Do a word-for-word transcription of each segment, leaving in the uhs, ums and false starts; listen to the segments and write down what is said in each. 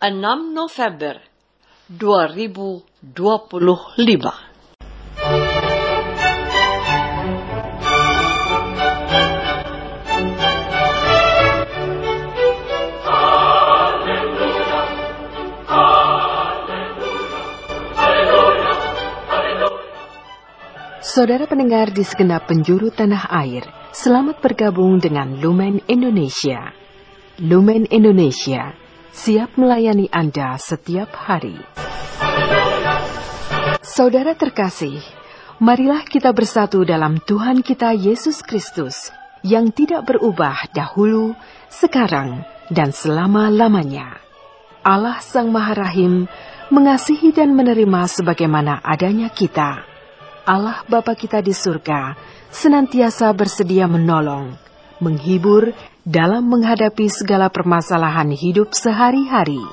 enam November dua ribu dua puluh lima. Saudara pendengar di segenap penjuru tanah air, selamat bergabung dengan Lumen Indonesia. Lumen Indonesia, siap melayani Anda setiap hari. Saudara terkasih, marilah kita bersatu dalam Tuhan kita Yesus Kristus, yang tidak berubah dahulu, sekarang, dan selama-lamanya. Allah Sang Maha Rahim, mengasihi dan menerima sebagaimana adanya kita. Allah Bapa kita di surga senantiasa bersedia menolong, menghibur dalam menghadapi segala permasalahan hidup sehari-hari.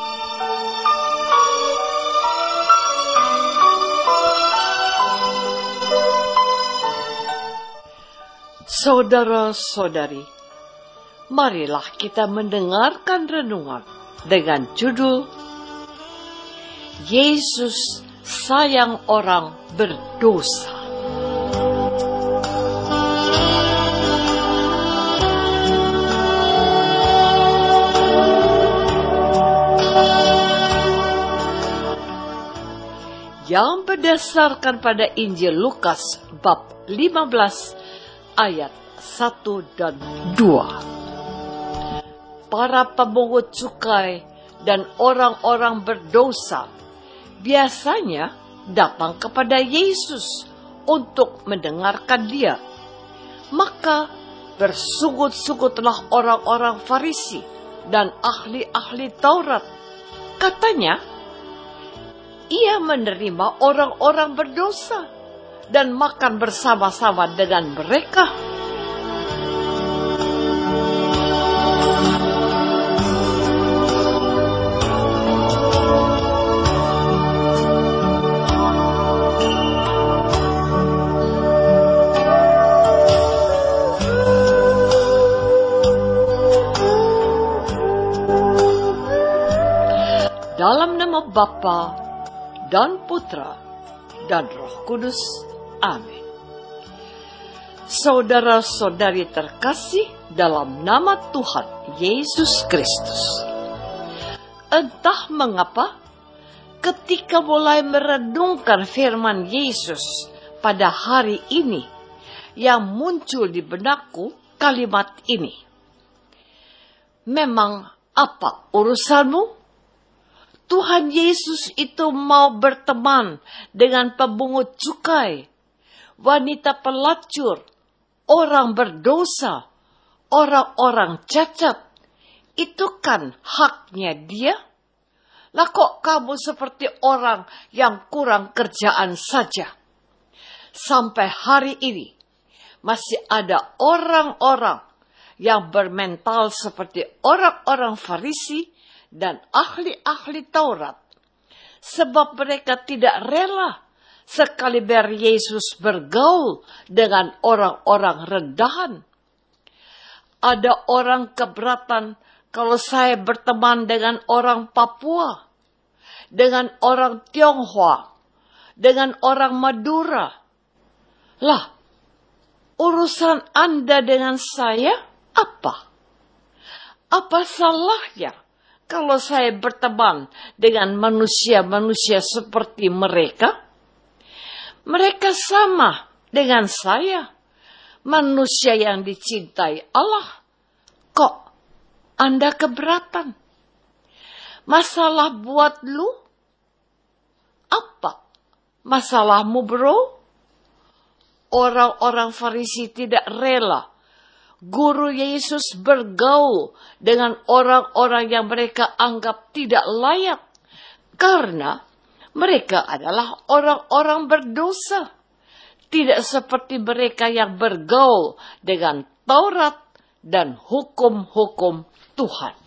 Saudara-saudari, marilah kita mendengarkan renungan dengan judul Yesus sayang orang berdosa. Yang berdasarkan pada Injil Lukas bab lima belas ayat satu dan dua. Para pemungut cukai dan orang-orang berdosa biasanya datang kepada Yesus untuk mendengarkan Dia. Maka bersungut-sungutlah orang-orang Farisi dan ahli-ahli Taurat. Katanya, Ia menerima orang-orang berdosa dan makan bersama-sama dengan mereka. Dalam nama Bapa dan Putra dan Roh Kudus. Amin. Saudara-saudari terkasih dalam nama Tuhan Yesus Kristus. Entah mengapa, ketika mulai merenungkan firman Yesus pada hari ini, yang muncul di benakku kalimat ini. Memang apa urusanmu? Tuhan Yesus itu mau berteman dengan pemungut cukai, wanita pelacur, orang berdosa, orang-orang cacat. Itu kan haknya dia. Lah kok kamu seperti orang yang kurang kerjaan saja? Sampai hari ini masih ada orang-orang yang bermental seperti orang-orang Farisi dan ahli-ahli Taurat, sebab mereka tidak rela sekaliber Yesus bergaul dengan orang-orang rendahan. Ada orang keberatan kalau saya berteman dengan orang Papua, dengan orang Tionghoa, dengan orang Madura. Lah, urusan Anda dengan saya apa? Apa salahnya kalau saya berteman dengan manusia-manusia seperti mereka? Mereka sama dengan saya, manusia yang dicintai Allah. Kok Anda keberatan? Masalah buat lu? Apa masalahmu, bro? Orang-orang Farisi tidak rela Guru Yesus bergaul dengan orang-orang yang mereka anggap tidak layak, karena mereka adalah orang-orang berdosa. Tidak seperti mereka yang bergaul dengan Taurat dan hukum-hukum Tuhan.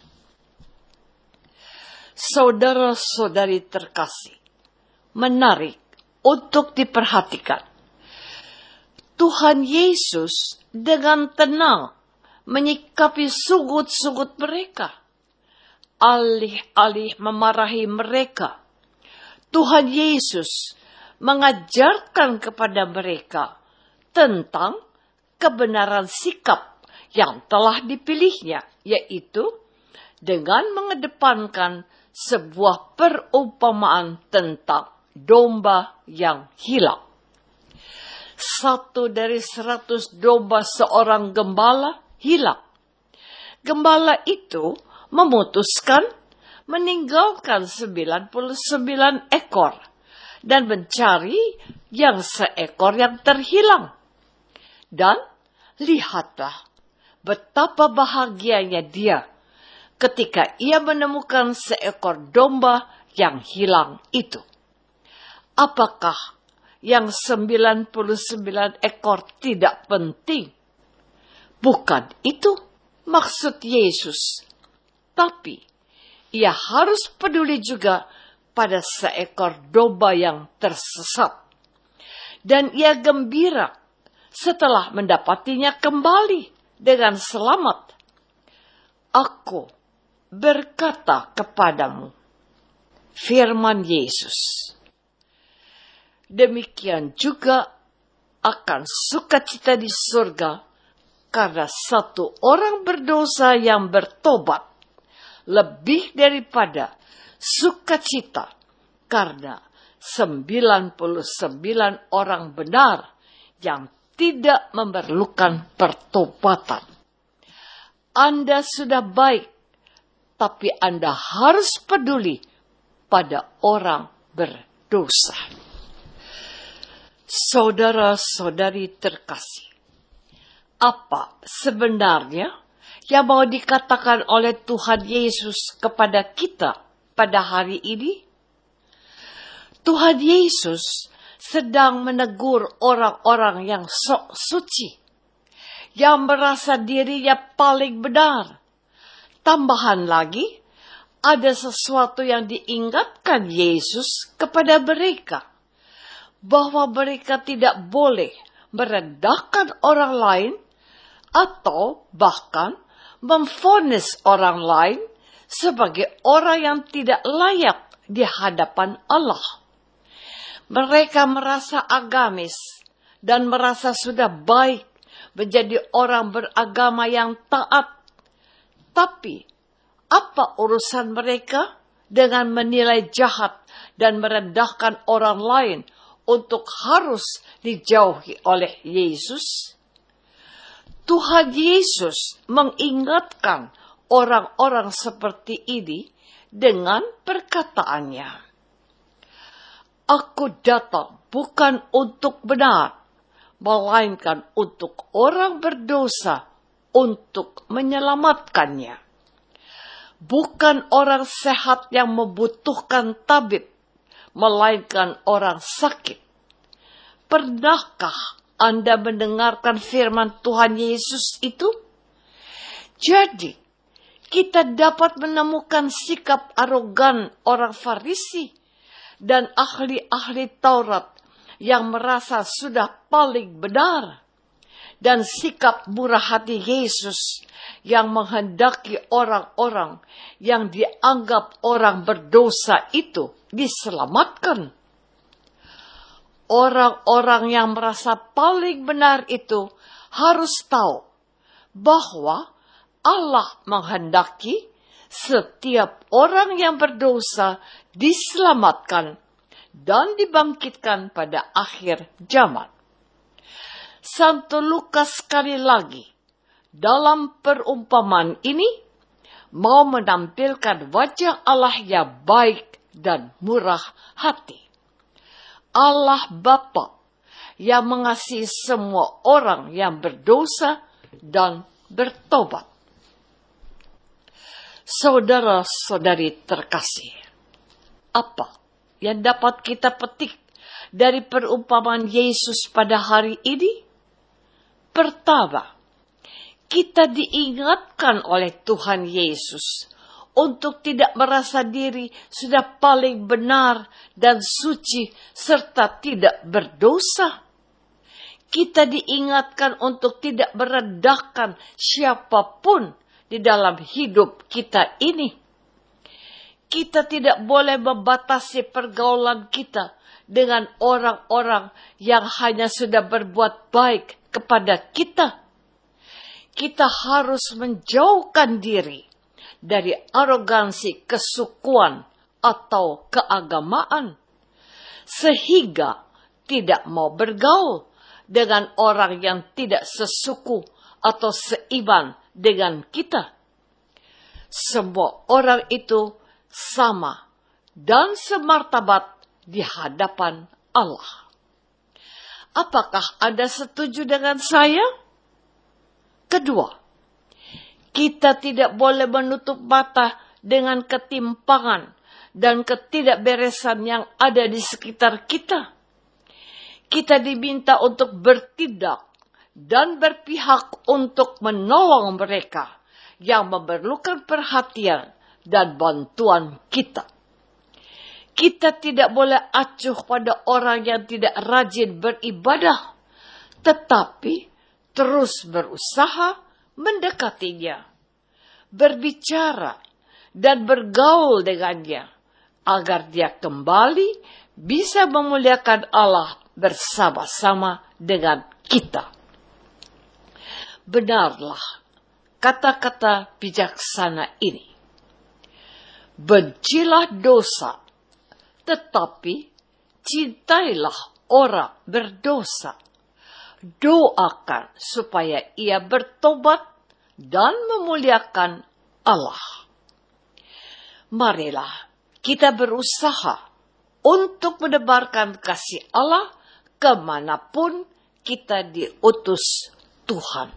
Saudara-saudari terkasih, menarik untuk diperhatikan. Tuhan Yesus dengan tenang menyikapi sungut-sungut mereka. alih-alih memarahi mereka, Tuhan Yesus mengajarkan kepada mereka tentang kebenaran sikap yang telah dipilihnya, yaitu dengan mengedepankan sebuah perumpamaan tentang domba yang hilang. Satu dari seratus domba seorang gembala hilang. Gembala itu memutuskan meninggalkan sembilan puluh sembilan ekor dan mencari yang seekor yang terhilang. Dan lihatlah betapa bahagianya dia ketika ia menemukan seekor domba yang hilang itu. Apakah yang sembilan puluh sembilan ekor tidak penting? Bukan itu maksud Yesus. Tapi ia harus peduli juga pada seekor domba yang tersesat. Dan ia gembira setelah mendapatinya kembali dengan selamat. Aku berkata kepadamu, firman Yesus, demikian juga akan sukacita di surga karena satu orang berdosa yang bertobat, lebih daripada sukacita karena sembilan puluh sembilan orang benar yang tidak memerlukan pertobatan. Anda sudah baik, tapi Anda harus peduli pada orang berdosa. Saudara-saudari terkasih, apa sebenarnya yang mau dikatakan oleh Tuhan Yesus kepada kita pada hari ini? Tuhan Yesus sedang menegur orang-orang yang sok suci, yang merasa dirinya paling benar. Tambahan lagi, ada sesuatu yang diingatkan Yesus kepada mereka, bahwa mereka tidak boleh merendahkan orang lain atau bahkan memvonis orang lain sebagai orang yang tidak layak di hadapan Allah. Mereka merasa agamis dan merasa sudah baik menjadi orang beragama yang taat. Tapi apa urusan mereka dengan menilai jahat dan merendahkan orang lain untuk harus dijauhi oleh Yesus? Tuhan Yesus mengingatkan orang-orang seperti ini dengan perkataannya, Aku datang bukan untuk benar, melainkan untuk orang berdosa, untuk menyelamatkannya. Bukan orang sehat yang membutuhkan tabib, melainkan orang sakit. Pernahkah Anda mendengarkan firman Tuhan Yesus itu? Jadi, kita dapat menemukan sikap arogan orang Farisi dan ahli-ahli Taurat yang merasa sudah paling benar, dan sikap murah hati Yesus yang menghendaki orang-orang yang dianggap orang berdosa itu diselamatkan. Orang-orang yang merasa paling benar itu harus tahu bahwa Allah menghendaki setiap orang yang berdosa diselamatkan dan dibangkitkan pada akhir zaman. Santo Lukas sekali lagi dalam perumpamaan ini mau menampilkan wajah Allah yang baik dan murah hati. Allah Bapa yang mengasihi semua orang yang berdosa dan bertobat. Saudara-saudari terkasih, apa yang dapat kita petik dari perumpamaan Yesus pada hari ini? Pertama, kita diingatkan oleh Tuhan Yesus untuk tidak merasa diri sudah paling benar dan suci serta tidak berdosa. Kita diingatkan untuk tidak merendahkan siapapun di dalam hidup kita ini. Kita tidak boleh membatasi pergaulan kita dengan orang-orang yang hanya sudah berbuat baik kepada kita. Kita harus menjauhkan diri dari arogansi kesukuan atau keagamaan, sehingga tidak mau bergaul dengan orang yang tidak sesuku atau seiman dengan kita. Semua orang itu sama dan semartabat di hadapan Allah. Apakah Anda setuju dengan saya? Kedua, kita tidak boleh menutup mata dengan ketimpangan dan ketidakberesan yang ada di sekitar kita. Kita diminta untuk bertindak dan berpihak untuk menolong mereka yang memerlukan perhatian dan bantuan kita. Kita tidak boleh acuh pada orang yang tidak rajin beribadah, tetapi terus berusaha mendekatinya, berbicara, dan bergaul dengannya, agar dia kembali bisa memuliakan Allah bersama-sama dengan kita. Benarlah kata-kata bijaksana ini. Bencilah dosa, tetapi cintailah orang berdosa. Doakan supaya ia bertobat dan memuliakan Allah. Marilah kita berusaha untuk menebarkan kasih Allah kemanapun kita diutus Tuhan.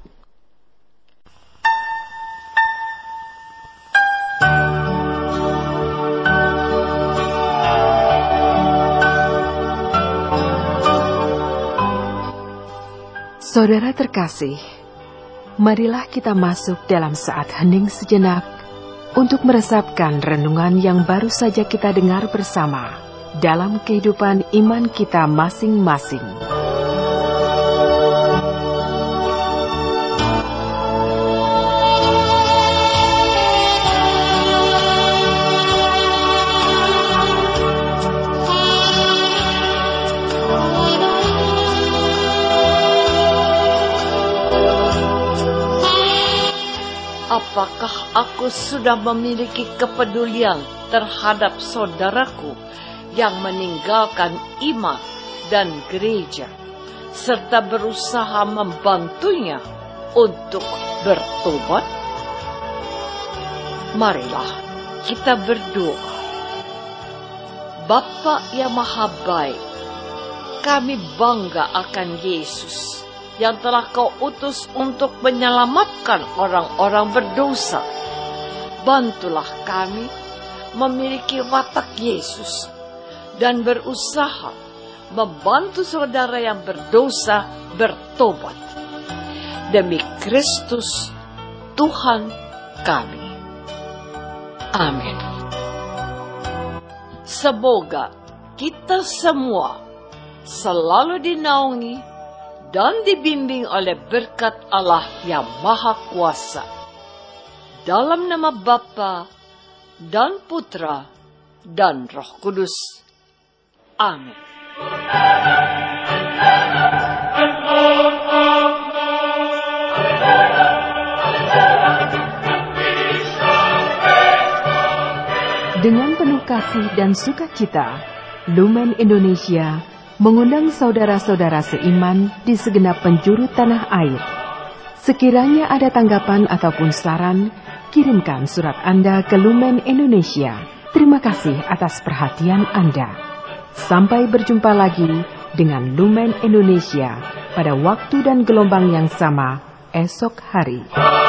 Saudara terkasih, marilah kita masuk dalam saat hening sejenak untuk meresapkan renungan yang baru saja kita dengar bersama dalam kehidupan iman kita masing-masing. Apakah aku sudah memiliki kepedulian terhadap saudaraku yang meninggalkan iman dan gereja, serta berusaha membantunya untuk bertobat? Marilah kita berdoa. Bapa yang Maha Baik, kami bangga akan Yesus yang telah Kau utus untuk menyelamatkan orang-orang berdosa. Bantulah kami memiliki watak Yesus dan berusaha membantu saudara yang berdosa bertobat. Demi Kristus, Tuhan kami. Amin. Semoga kita semua selalu dinaungi dan dibimbing oleh berkat Allah yang Maha Kuasa. Dalam nama Bapa dan Putra dan Roh Kudus. Amin. Dengan penuh kasih dan sukacita, Lumen Indonesia mengundang saudara-saudara seiman di segenap penjuru tanah air. Sekiranya ada tanggapan ataupun saran, kirimkan surat Anda ke Lumen Indonesia. Terima kasih atas perhatian Anda. Sampai berjumpa lagi dengan Lumen Indonesia pada waktu dan gelombang yang sama esok hari.